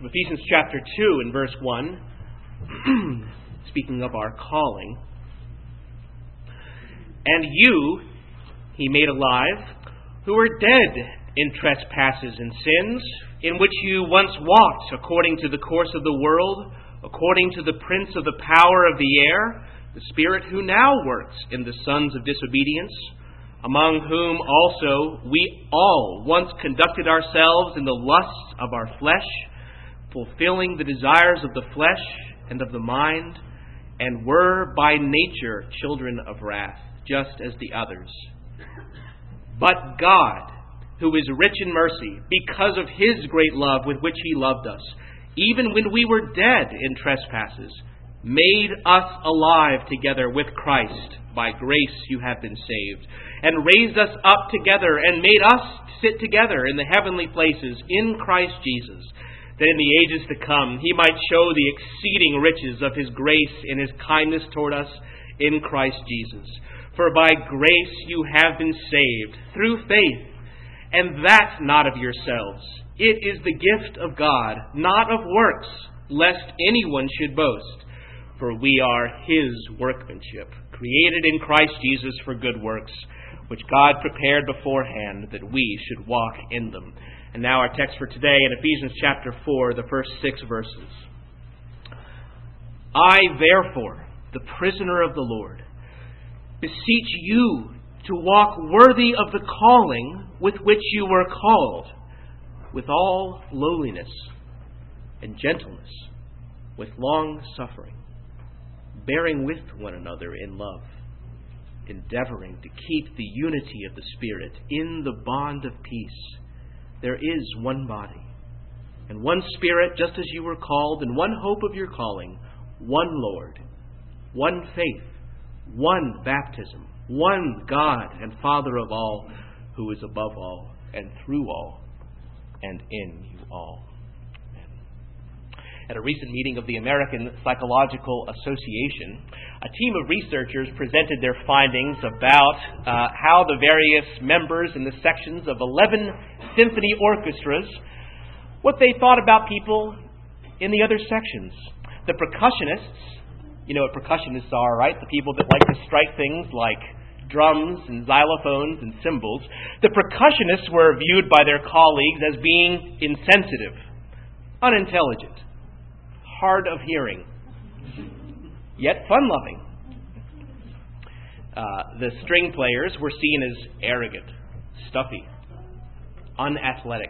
From Ephesians chapter 2 and verse 1, speaking of our calling. And you he made alive, who were dead in trespasses and sins, in which you once walked according to the course of the world, according to the prince of the power of the air, the spirit who now works in the sons of disobedience, among whom also we all once conducted ourselves in the lusts of our flesh, fulfilling the desires of the flesh and of the mind, and were by nature children of wrath, just as the others. But God, who is rich in mercy, because of His great love with which He loved us, even when we were dead in trespasses, made us alive together with Christ. By grace you have been saved, and raised us up together, and made us sit together in the heavenly places in Christ Jesus, that in the ages to come He might show the exceeding riches of His grace and His kindness toward us in Christ Jesus. For by grace you have been saved, through faith, and that not of yourselves. It is the gift of God, not of works, lest anyone should boast. For we are His workmanship, created in Christ Jesus for good works, which God prepared beforehand that we should walk in them. And now our text for today in Ephesians chapter 4, the first 6 verses. I, therefore, the prisoner of the Lord, beseech you to walk worthy of the calling with which you were called, with all lowliness and gentleness, with long suffering, bearing with one another in love, endeavoring to keep the unity of the Spirit in the bond of peace. There is one body, and one Spirit, just as you were called, and one hope of your calling, one Lord, one faith, one baptism, one God and Father of all, who is above all, and through all, and in you all. At a recent meeting of the American Psychological Association, a team of researchers presented their findings about how the various members in the sections of 11 symphony orchestras, what they thought about people in the other sections. The percussionists, you know what percussionists are, right? The people that like to strike things like drums and xylophones and cymbals. The percussionists were viewed by their colleagues as being insensitive, unintelligent, hard of hearing, yet fun-loving. The string players were seen as arrogant, stuffy, unathletic.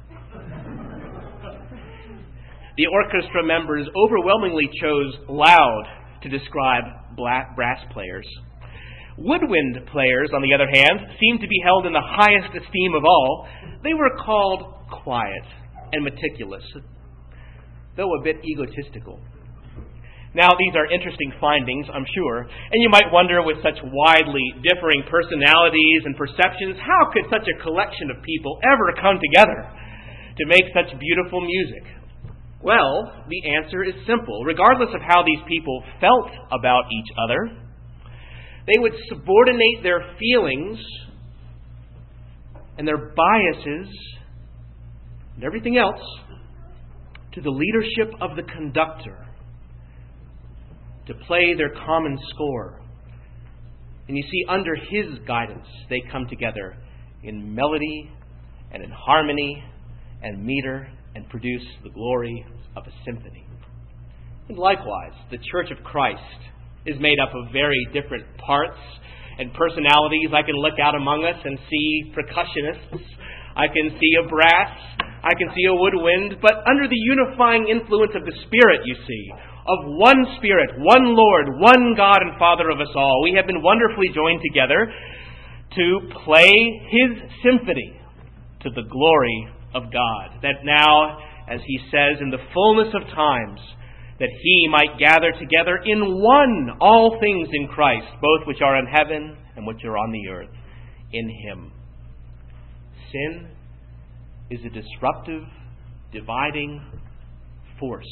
The orchestra members overwhelmingly chose loud to describe brass players. Woodwind players, on the other hand, seemed to be held in the highest esteem of all. They were called quiet and meticulous, though a bit egotistical. Now, these are interesting findings, I'm sure, and you might wonder, with such widely differing personalities and perceptions, how could such a collection of people ever come together to make such beautiful music? Well, the answer is simple. Regardless of how these people felt about each other, they would subordinate their feelings and their biases and everything else to the leadership of the conductor to play their common score. And you see, under his guidance, they come together in melody and in harmony and meter and produce the glory of a symphony. And likewise, the Church of Christ is made up of very different parts and personalities. I can look out among us and see percussionists. I can see a brass. I can see a woodwind. But under the unifying influence of the Spirit, you see, of one Spirit, one Lord, one God and Father of us all, we have been wonderfully joined together to play His symphony to the glory of God. That now, as He says, in the fullness of times, that He might gather together in one all things in Christ, both which are in heaven and which are on the earth, in Him. Sin is a disruptive, dividing force.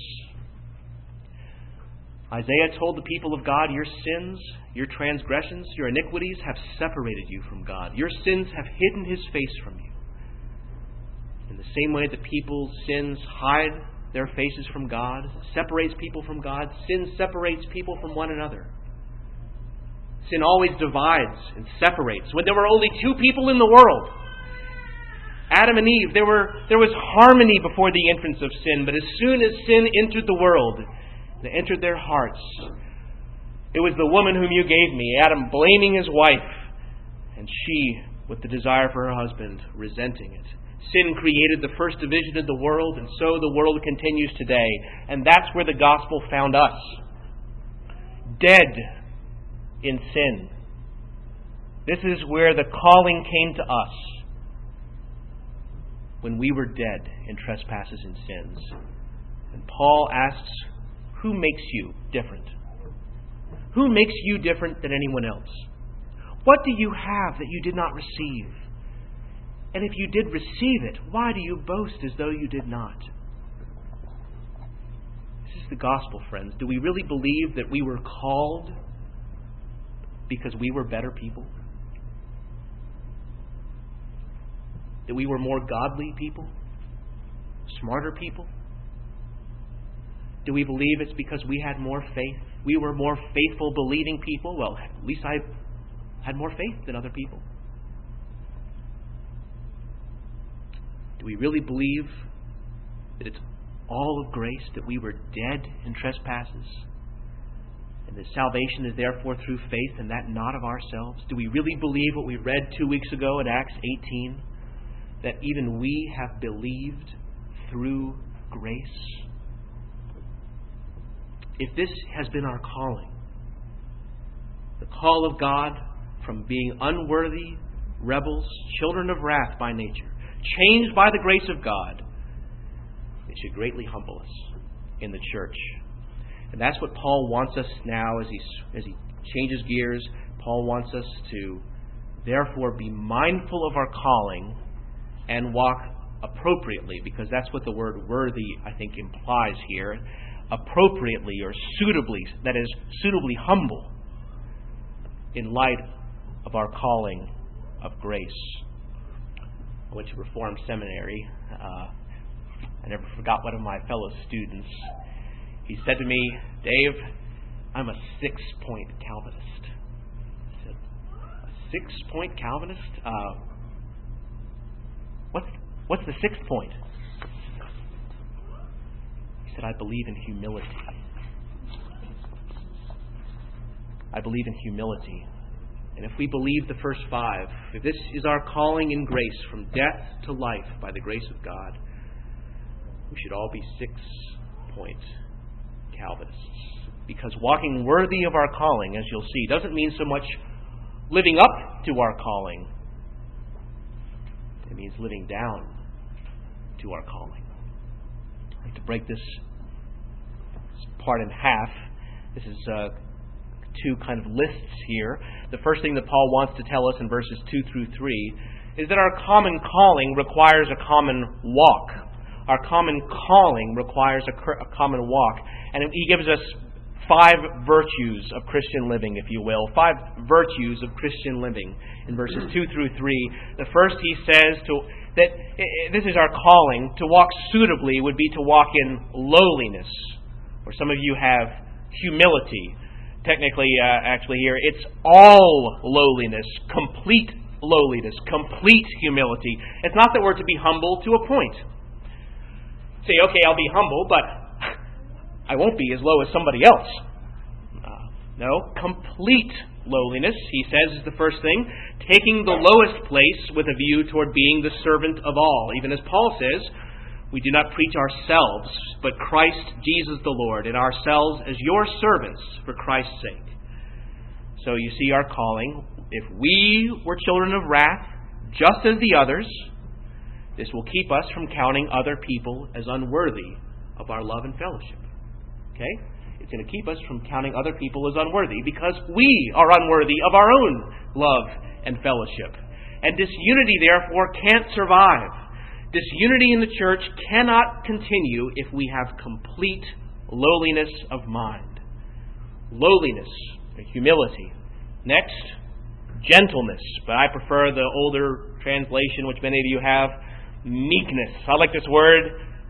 Isaiah told the people of God, your sins, your transgressions, your iniquities have separated you from God. Your sins have hidden His face from you. In the same way that people's sins hide their faces from God, separates people from God. Sin separates people from one another. Sin always divides and separates. When there were only two people in the world, Adam and Eve, there was harmony before the entrance of sin. But as soon as sin entered the world, it entered their hearts. It was the woman whom you gave me, Adam blaming his wife, and she, with the desire for her husband, resenting it. Sin created the first division of the world, and so the world continues today. And that's where the gospel found us. Dead in sin. This is where the calling came to us. When we were dead in trespasses and sins. And Paul asks, who makes you different? Who makes you different than anyone else? What do you have that you did not receive? And if you did receive it, why do you boast as though you did not? This is the gospel, friends. Do we really believe that we were called because we were better people? That we were more godly people? Smarter people? Do we believe it's because we had more faith? We were more faithful, believing people? Well, at least I had more faith than other people. Do we really believe that it's all of grace, that we were dead in trespasses, and that salvation is therefore through faith and that not of ourselves? Do we really believe what we read 2 weeks ago in Acts 18, that even we have believed through grace? If this has been our calling, the call of God from being unworthy rebels, children of wrath by nature, changed by the grace of God, it should greatly humble us in the church. And that's what Paul wants us now as he changes gears. Paul wants us to therefore be mindful of our calling and walk appropriately, because that's what the word worthy, I think, implies here. Appropriately or suitably, that is, suitably humble in light of our calling of grace. I went to Reformed Seminary. I never forgot one of my fellow students. He said to me, "Dave, I'm a 6-point Calvinist." I said, "A 6-point Calvinist? What's the 6th point?" He said, "I believe in humility. I believe in humility." And if we believe the first 5, if this is our calling in grace from death to life by the grace of God, we should all be 6-point Calvinists. Because walking worthy of our calling, as you'll see, doesn't mean so much living up to our calling. It means living down to our calling. I'd like to break this part in half. This is 2 kind of lists here. The first thing that Paul wants to tell us in verses 2 through 3 is that our common calling requires a common walk. Our common calling requires a common walk. And he gives us 5 virtues of Christian living, if you will. 5 virtues of Christian living in verses 2 through 3. The first, he says that this is our calling. To walk suitably would be to walk in lowliness. Or some of you have humility. Technically, actually here, it's all lowliness, complete lowliness, complete humility. It's not that we're to be humble to a point. Say, okay, I'll be humble, but I won't be as low as somebody else. No, complete lowliness, he says, is the first thing. Taking the lowest place with a view toward being the servant of all. Even as Paul says, we do not preach ourselves, but Christ Jesus the Lord, and ourselves as your servants for Christ's sake. So you see our calling. If we were children of wrath, just as the others, this will keep us from counting other people as unworthy of our love and fellowship. Okay? It's going to keep us from counting other people as unworthy because we are unworthy of our own love and fellowship. And disunity, therefore, can't survive. Disunity in the church cannot continue if we have complete lowliness of mind. Lowliness, humility. Next, gentleness. But I prefer the older translation, which many of you have, meekness. I like this word,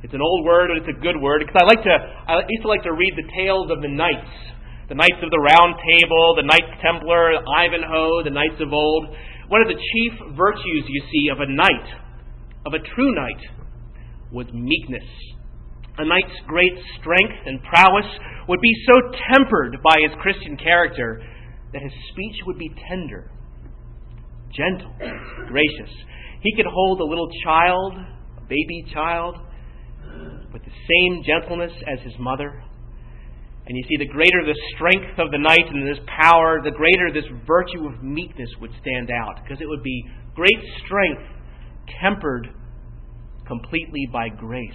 It's an old word, but it's a good word, because I used to like to read the tales of the knights. The Knights of the Round Table, the Knights Templar, Ivanhoe, the Knights of old. One of the chief virtues, you see, of a knight, of a true knight, was meekness. A knight's great strength and prowess would be so tempered by his Christian character that his speech would be tender, gentle, gracious. He could hold a little child, a baby child, with the same gentleness as his mother. And you see, the greater the strength of the knight and this power, the greater this virtue of meekness would stand out, because it would be great strength tempered completely by grace.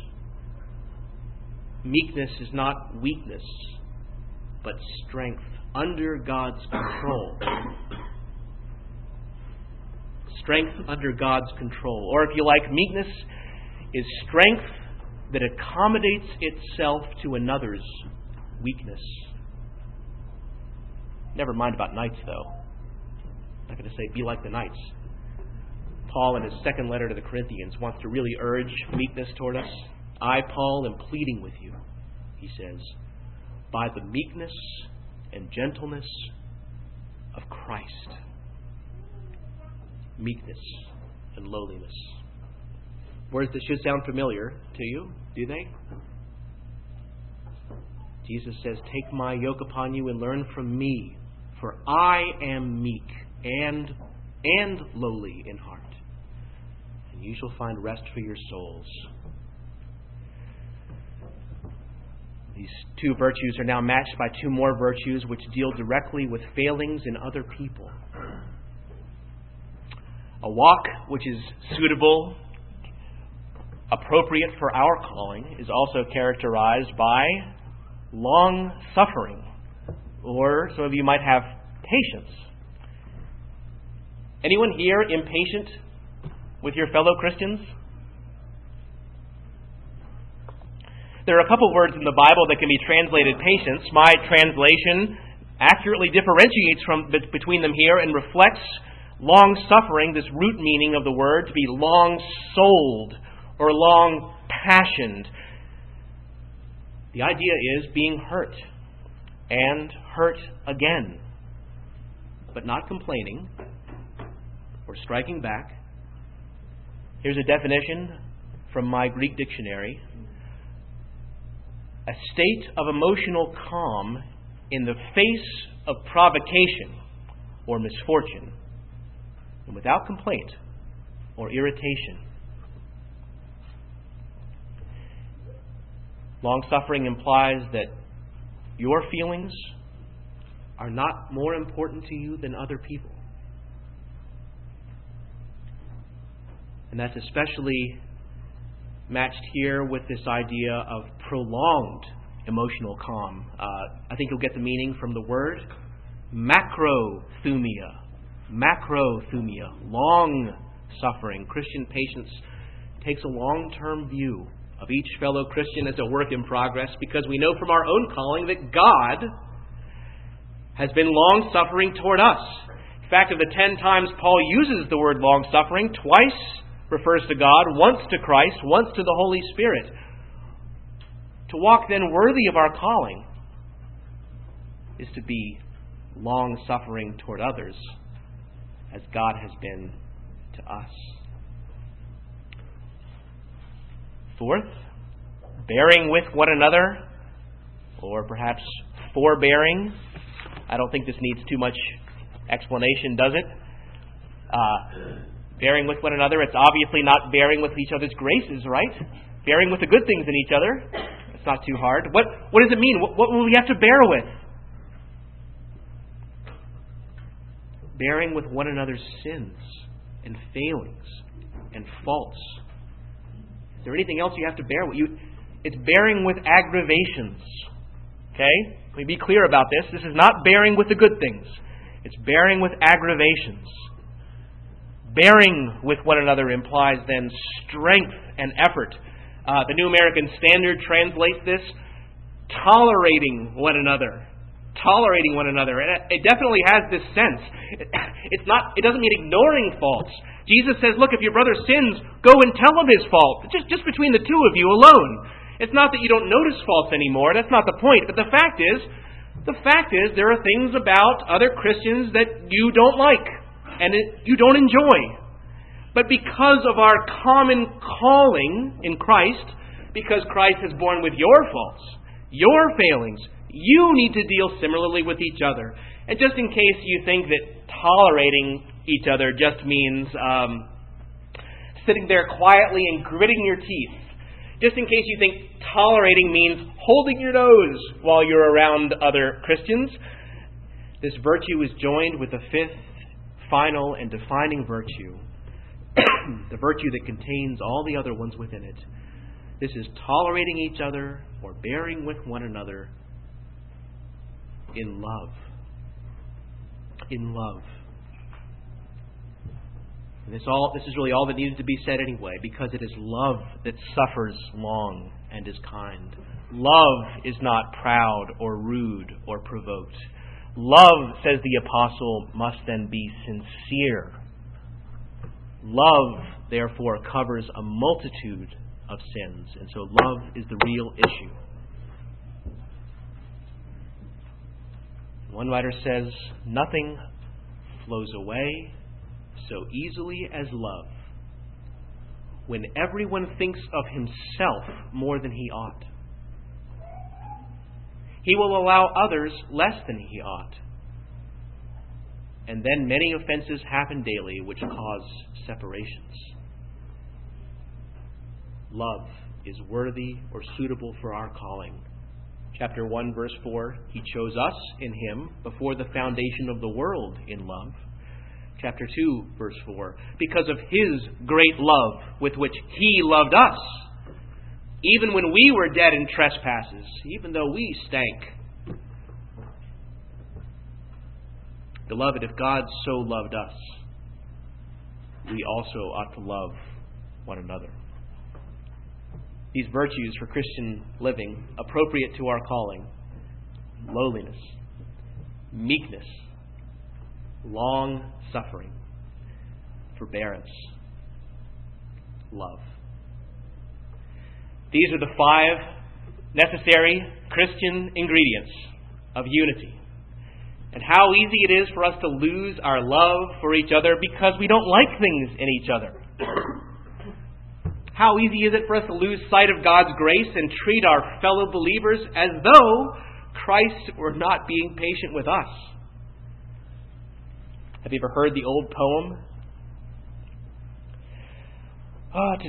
Meekness is not weakness, but strength under God's control. Strength under God's control. Or if you like, meekness is strength that accommodates itself to another's weakness. Never mind about knights, though. I'm not going to say be like the knights. Paul, in his second letter to the Corinthians, wants to really urge meekness toward us. I, Paul, am pleading with you, he says, by the meekness and gentleness of Christ. Meekness and lowliness. Words that should sound familiar to you, do they? Jesus says, take my yoke upon you and learn from me, for I am meek and lowly in heart, and you shall find rest for your souls. These two virtues are now matched by two more virtues which deal directly with failings in other people. A walk which is suitable, appropriate for our calling, is also characterized by long suffering, or some of you might have patience. Anyone here impatient with your fellow Christians? There are a couple words in the Bible that can be translated patience. My translation accurately differentiates between them here and reflects long suffering, this root meaning of the word, to be long-souled or long-passioned. The idea is being hurt and hurt again, but not complaining or striking back. Here's a definition from my Greek dictionary. A state of emotional calm in the face of provocation or misfortune, and without complaint or irritation. Long-suffering implies that your feelings are not more important to you than other people. And that's especially matched here with this idea of prolonged emotional calm. I think you'll get the meaning from the word macrothumia. Macrothumia, long suffering. Christian patience takes a long-term view of each fellow Christian as a work in progress, because we know from our own calling that God has been long-suffering toward us. In fact, of the 10 times Paul uses the word long-suffering, twice refers to God, once to Christ, once to the Holy Spirit. To walk then worthy of our calling is to be long-suffering toward others, as God has been to us. Fourth, bearing with one another, or perhaps forbearing. I don't think this needs too much explanation, does it? Bearing with one another, it's obviously not bearing with each other's graces, right? Bearing with the good things in each other. It's not too hard. What does it mean? What will we have to bear with? Bearing with one another's sins and failings and faults. Is there anything else you have to bear with? It's bearing with aggravations. Okay? Let me be clear about this. This is not bearing with the good things. It's bearing with aggravations. Bearing with one another implies then strength and effort. The New American Standard translates this tolerating one another. Tolerating one another. And it definitely has this sense. It doesn't mean ignoring faults. Jesus says, look, if your brother sins, go and tell him his fault. Just between the two of you alone. It's not that you don't notice faults anymore. That's not the point. But the fact is, there are things about other Christians that you don't like and you don't enjoy. But because of our common calling in Christ, because Christ has borne with your faults, your failings, you need to deal similarly with each other. And just in case you think that tolerating each other just means sitting there quietly and gritting your teeth, just in case you think tolerating means holding your nose while you're around other Christians, this virtue is joined with the fifth, final, and defining virtue, the virtue that contains all the other ones within it. This is tolerating each other or bearing with one another in love. In love. And this is really all that needed to be said anyway, because it is love that suffers long and is kind. Love is not proud or rude or provoked. Love, says the apostle, must then be sincere. Love, therefore, covers a multitude of sins, and so love is the real issue. One writer says, nothing flows away so easily as love, when everyone thinks of himself more than he ought. He will allow others less than he ought. And then many offenses happen daily which cause separations. Love is worthy or suitable for our calling. Chapter 1, verse 4, He chose us in Him before the foundation of the world in love. Chapter 2, verse 4, because of His great love with which He loved us, even when we were dead in trespasses, even though we stank. Beloved, if God so loved us, we also ought to love one another. These virtues for Christian living, appropriate to our calling: lowliness, meekness, long-suffering, forbearance, love. These are the 5 necessary Christian ingredients of unity. And how easy it is for us to lose our love for each other because we don't like things in each other. How easy is it for us to lose sight of God's grace and treat our fellow believers as though Christ were not being patient with us. Have you ever heard the old poem? To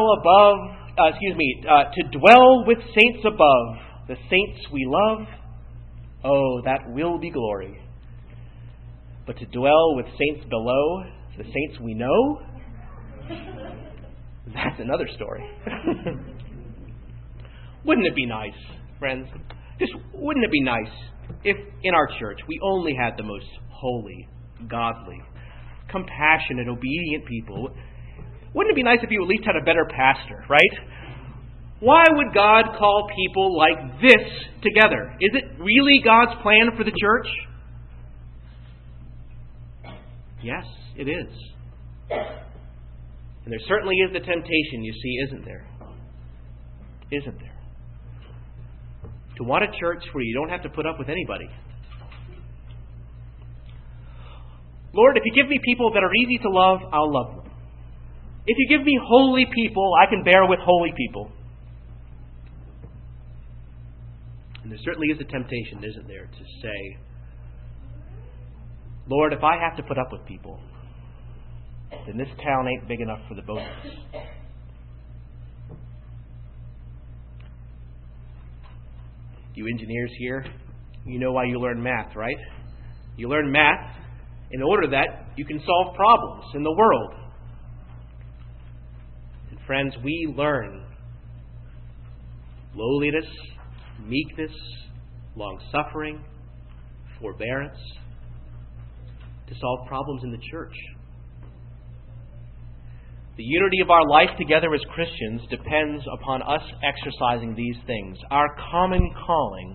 dwell with saints above, the saints we love, oh, that will be glory. But to dwell with saints below, the saints we know, that's another story. Wouldn't it be nice, friends? Just wouldn't it be nice if in our church we only had the most holy, godly, compassionate, obedient people? Wouldn't it be nice if you at least had a better pastor, right? Why would God call people like this together? Is it really God's plan for the church? Yes, it is. And there certainly is the temptation, you see, isn't there? Isn't there? To want a church where you don't have to put up with anybody. Lord, if you give me people that are easy to love, I'll love them. If you give me holy people, I can bear with holy people. And there certainly is a temptation, isn't there, to say, Lord, if I have to put up with people, then this town ain't big enough for the both of us. You engineers here, you know why you learn math, right? You learn math in order that you can solve problems in the world. And friends, we learn lowliness, meekness, long-suffering, forbearance to solve problems in the church. The unity of our life together as Christians depends upon us exercising these things. Our common calling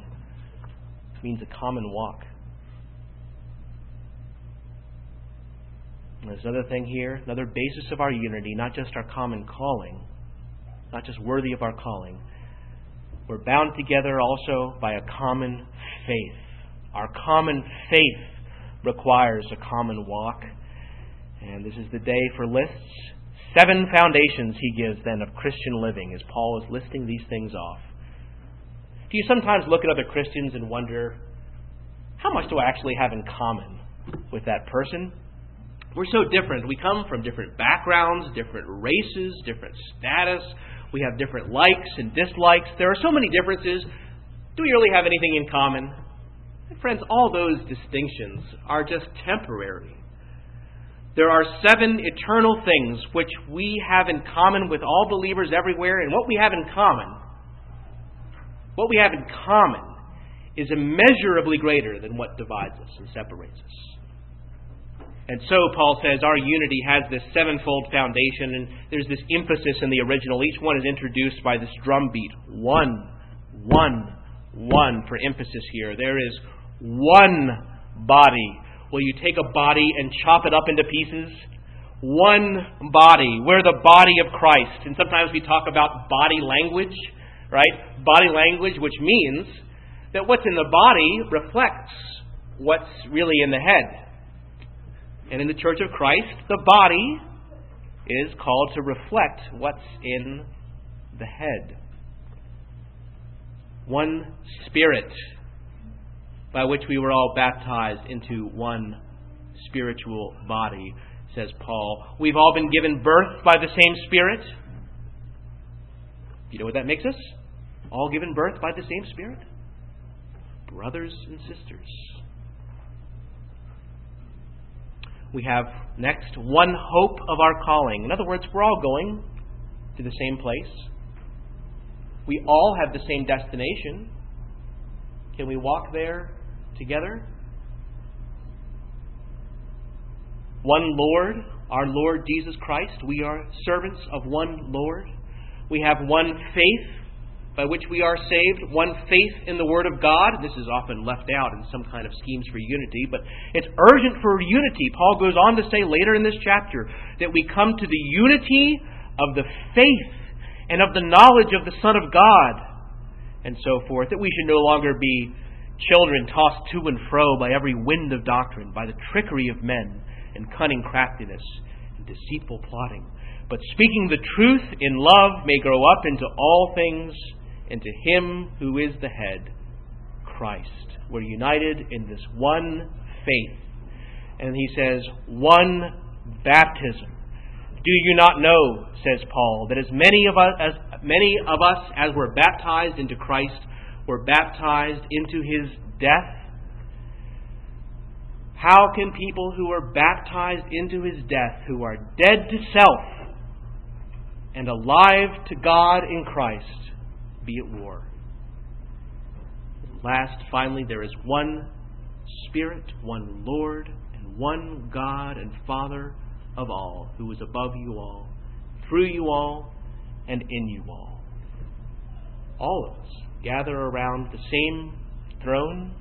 means a common walk. And there's another thing here, another basis of our unity, not just our common calling, not just worthy of our calling. We're bound together also by a common faith. Our common faith requires a common walk. And this is the day for lists. 7 foundations he gives then of Christian living as Paul is listing these things off. Do you sometimes look at other Christians and wonder, how much do I actually have in common with that person? We're so different. We come from different backgrounds, different races, different status. We have different likes and dislikes. There are so many differences. Do we really have anything in common? And friends, all those distinctions are just temporary. There are 7 eternal things which we have in common with all believers everywhere, and what we have in common is immeasurably greater than what divides us and separates us. And so, Paul says, our unity has this 7-fold foundation, and there's this emphasis in the original. Each one is introduced by this drum beat. 1, 1, 1 for emphasis here. There is one body. Will you take a body and chop it up into pieces? One body. We're the body of Christ. And sometimes we talk about body language, right? Body language, which means that what's in the body reflects what's really in the head. And in the Church of Christ, the body is called to reflect what's in the head. One Spirit, by which we were all baptized into one spiritual body, says Paul. We've all been given birth by the same Spirit. You know what that makes us? All given birth by the same Spirit. Brothers and sisters. We have next one hope of our calling. In other words, we're all going to the same place. We all have the same destination. Can we walk there together? One Lord, our Lord Jesus Christ. We are servants of one Lord. We have one faith by which we are saved, one faith in the Word of God. This is often left out in some kind of schemes for unity, but it's urgent for unity. Paul goes on to say later in this chapter that we come to the unity of the faith and of the knowledge of the Son of God, and so forth, that we should no longer be children tossed to and fro by every wind of doctrine, by the trickery of men and cunning craftiness and deceitful plotting, but speaking the truth in love may grow up into all things, into Him who is the head, Christ. We're united in this one faith. And he says, one baptism. Do you not know, says Paul, that as many of us as were baptized into Christ were baptized into His death? How can people who are baptized into His death, who are dead to self and alive to God in Christ, be at war? Last, finally, there is one Spirit, one Lord, and one God and Father of all, who is above you all, through you all, and in you all. All of us gather around the same throne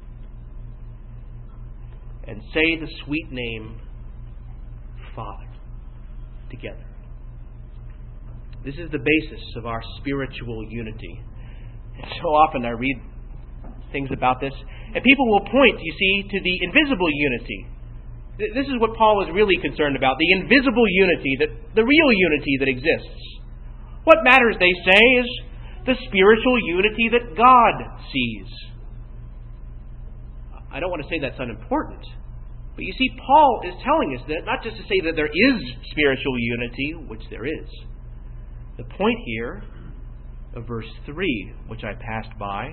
and say the sweet name, Father, together. This is the basis of our spiritual unity. And so often I read things about this, and people will point, you see, to the invisible unity. This is what Paul is really concerned about, the invisible unity, the real unity that exists. What matters, they say, is the spiritual unity that God sees. I don't want to say that's unimportant, but you see, Paul is telling us that, not just to say that there is spiritual unity, which there is. The point here of verse 3, which I passed by,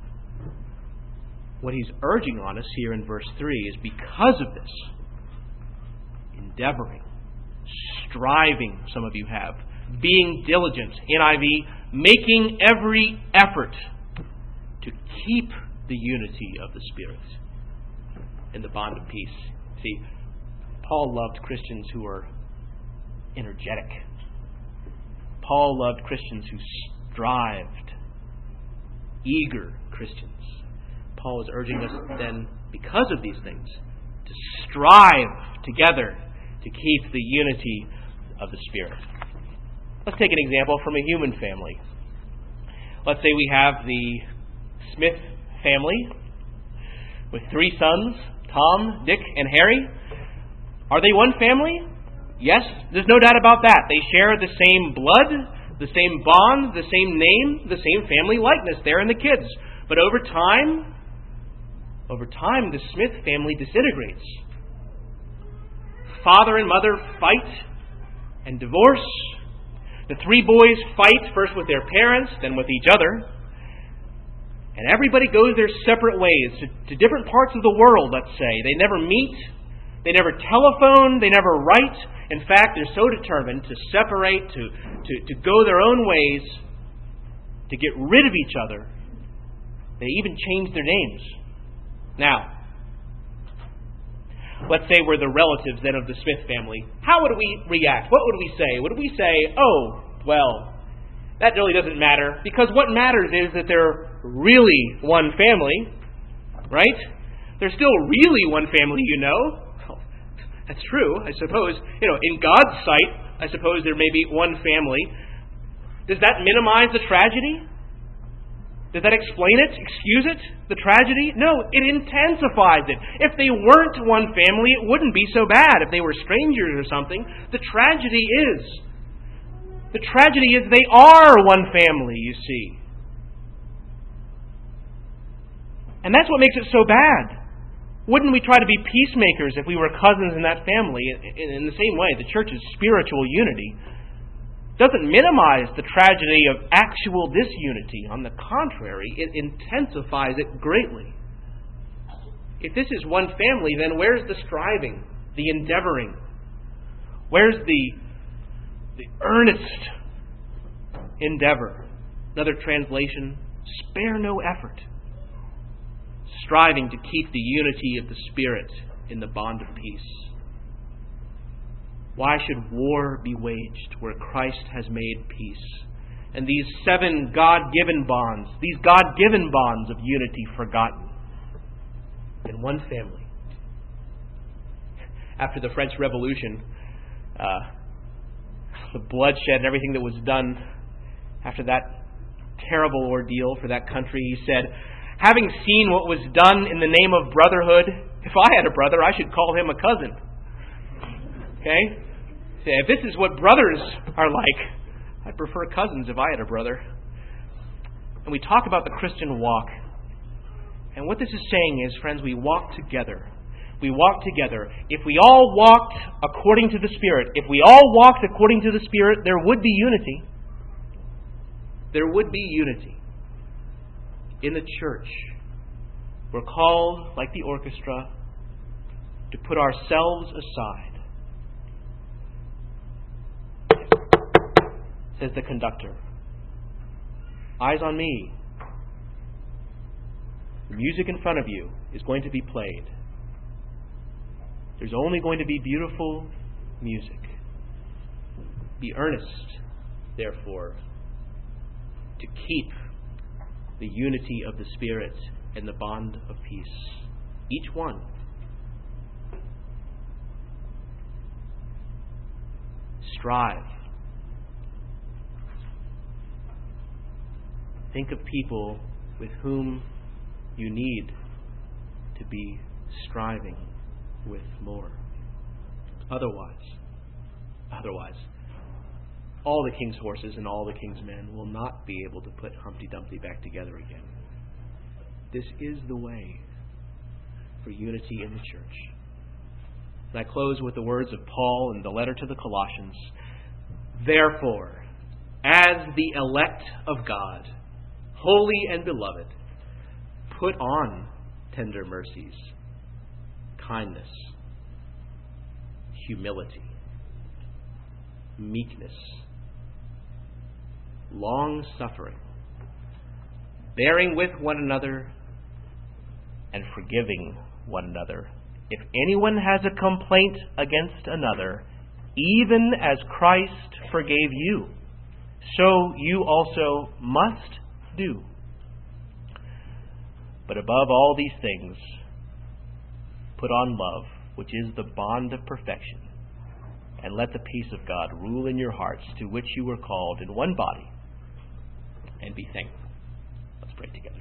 what he's urging on us here in verse 3 is because of this, endeavoring, striving, some of you have, being diligent, NIV, making every effort to keep the unity of the Spirit in the bond of peace. See, Paul loved Christians who were energetic. Paul loved Christians who strived, eager Christians. Paul is urging us then, because of these things, to strive together to keep the unity of the Spirit. Let's take an example from a human family. Let's say we have the Smith family with 3 sons, Tom, Dick, and Harry. Are they one family? Yes, there's no doubt about that. They share the same blood, the same bond, the same name, the same family likeness there in the kids. But over time, the Smith family disintegrates. Father and mother fight and divorce. The 3 boys fight first with their parents, then with each other. And everybody goes their separate ways to different parts of the world, let's say. They never meet. They never telephone. They never write. In fact, they're so determined to separate, to go their own ways, to get rid of each other. They even change their names. Now, let's say we're the relatives then of the Smith family. How would we react? What would we say? Would we say, oh, well, that really doesn't matter, because what matters is that they're really one family, right? They're still really one family, you know. Well, that's true, I suppose. In God's sight, I suppose there may be one family. Does that minimize the tragedy? Does that explain it? Excuse it? The tragedy? No, it intensifies it. If they weren't one family, it wouldn't be so bad. If they were strangers or something, the tragedy is they are one family, you see. And that's what makes it so bad. Wouldn't we try to be peacemakers if we were cousins in that family? In the same way, the church's spiritual unity doesn't minimize the tragedy of actual disunity. On the contrary, it intensifies it greatly. If this is one family, then where's the striving, the endeavoring? Where's the earnest endeavor? Another translation, spare no effort. Striving to keep the unity of the Spirit in the bond of peace. Why should war be waged where Christ has made peace? And these 7 God-given bonds of unity forgotten in one family. After the French Revolution, the bloodshed and everything that was done after that terrible ordeal for that country, he said, having seen what was done in the name of brotherhood, if I had a brother, I should call him a cousin. Okay? If this is what brothers are like, I'd prefer cousins if I had a brother. And we talk about the Christian walk. And what this is saying is, friends, we walk together. We walk together. If we all walked according to the Spirit, there would be unity. There would be unity in the church. We're called, like the orchestra, to put ourselves aside. Says the conductor. Eyes on me. The music in front of you is going to be played. There's only going to be beautiful music. Be earnest, therefore, to keep the unity of the Spirit and the bond of peace. Each one. Strive. Think of people with whom you need to be striving with more. Otherwise, all the king's horses and all the king's men will not be able to put Humpty Dumpty back together again. This is the way for unity in the church. And I close with the words of Paul in the letter to the Colossians. Therefore, as the elect of God, holy and beloved, put on tender mercies, kindness, humility, meekness, long-suffering, bearing with one another and forgiving one another. If anyone has a complaint against another, even as Christ forgave you, so you also must do. But above all these things, put on love, which is the bond of perfection. and let the peace of God rule in your hearts, to which you were called in one body, and be thankful. Let's pray together.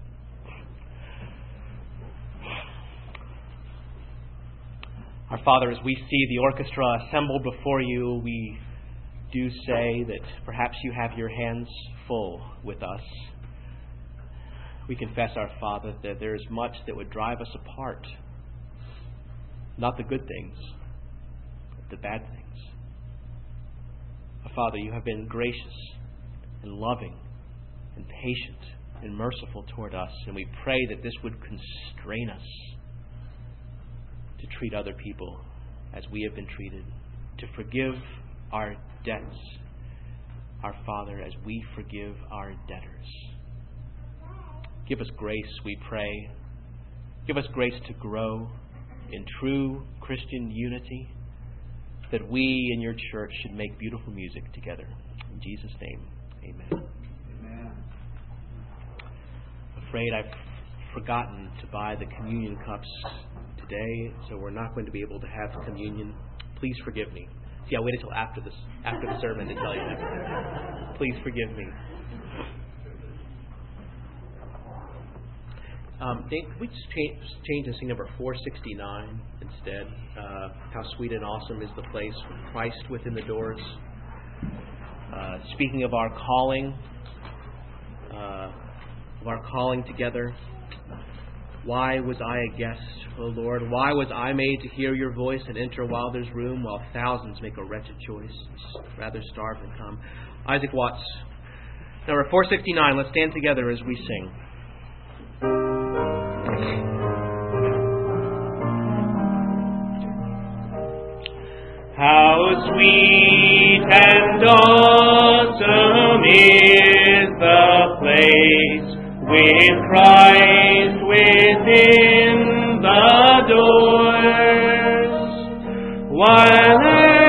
Our Father, as we see the orchestra assembled before you, we do say that perhaps you have your hands full with us. We confess, our Father, that there is much that would drive us apart. Not the good things, but the bad things. Our Father, you have been gracious and loving and patient and merciful toward us, and we pray that this would constrain us to treat other people as we have been treated, to forgive our debts, our Father, as we forgive our debtors. Give us grace, we pray. Give us grace to grow in true Christian unity, that we in your church should make beautiful music together. In Jesus' name, amen. Amen. I'm afraid I've forgotten to buy the communion cups today, so we're not going to be able to have communion. Please forgive me. See, I waited until after the sermon to tell you that. Please forgive me. Can we just change and sing number 469 instead? How sweet and awesome is the place with Christ within the doors. Speaking of our calling together. Why was I a guest, O Lord? Why was I made to hear your voice and enter while there's room, while thousands make a wretched choice, rather starve than come? Isaac Watts. Number 469. Let's stand together as we sing. How sweet and awesome is the place with Christ within the doors, while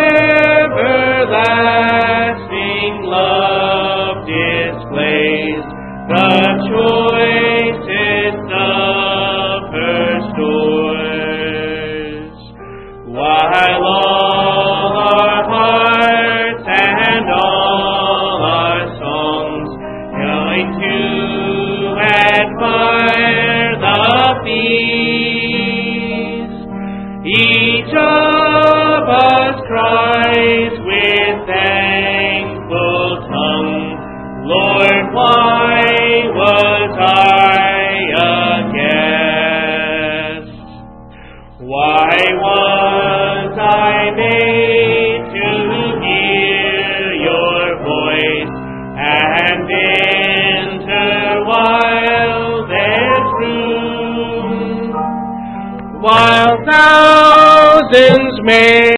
everlasting love displays the choicest of her stores, while all our hearts and all our songs join to admire the feast. Each of us cries with thankful tongue, Lord, why was I a guest? Why was I made to hear your voice and enter while there's room, while thousands may